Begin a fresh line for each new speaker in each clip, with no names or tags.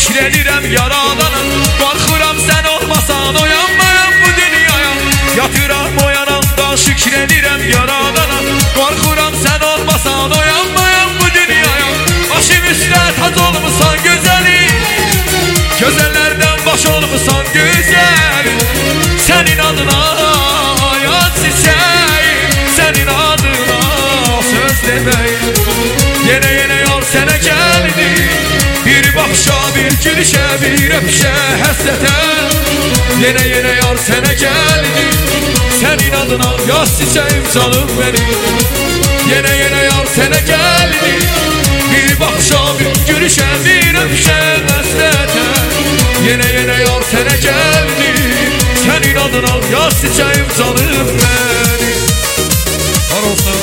şükür edirəm yaradana. Qorxuram sən olmasan oyanmayam bu dünyaya. Yatıram oyananda şükür edirəm yaradana. Qorxuram sən olmasan oyanmayam bu dünyaya. Başım üstə tac olmusan gözəlim, gözəllərdən baş olmusan gözəl. Sənin adına yaz çiçəyim, sənin adına söz deməyim. Yenə yar sənə gəldi, bir baxışa, bir gülüşə, bir öpüşə həsrətə. Yenə yar sənə gəldi, sənin adına yaz çiçəyim canım benim. Yenə yar sənə gəldi, bir baxışa, bir gülüşə, bir öpüşə həsrətə. Yenə yar sənə gəldi, sənin adına yaz çiçəyim canım benim. Var olsun.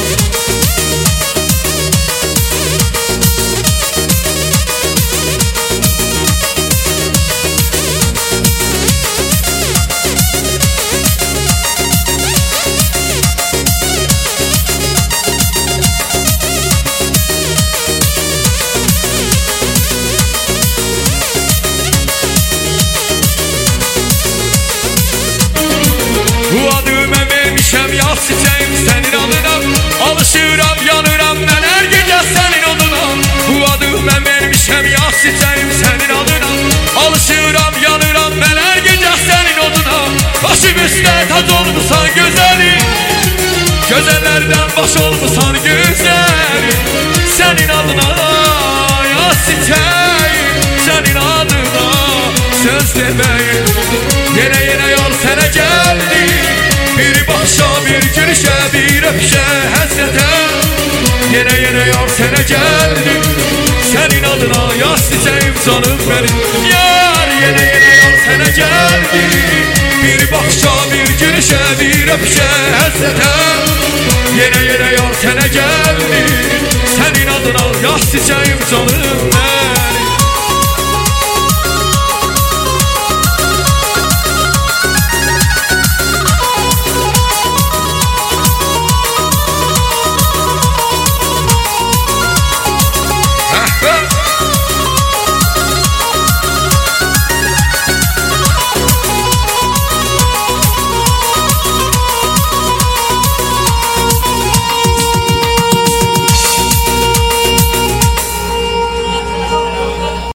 Bu adı mən vermişəm yaz çiçəyim sənin adına. Alışıram, yanıram mən hər gecə sənin adına. Bu adı mən vermişəm yaz çiçəyim sənin adına. Alışıram, yanıram mən hər gecə sənin adına. Başım üstə tac olmusan gözəlim, gözəllərdən baş olmusan gözəlim. Sənin adına yaz çiçəyim, sənin adına söz deməyim. Yenə yar sənə gəldi, bir baxışa, bir gülüşə, bir öpüşə həsrətə. Yenə yar sənə gəldi, sənin adına yaz çiçəyim canım benim. Yar yenə yar sənə gəldi, bir baxışa, bir gülüşə, bir öpüşə həsrətə. Yenə yar sənə gəldi, sənin adına yaz çiçəyim canım benim.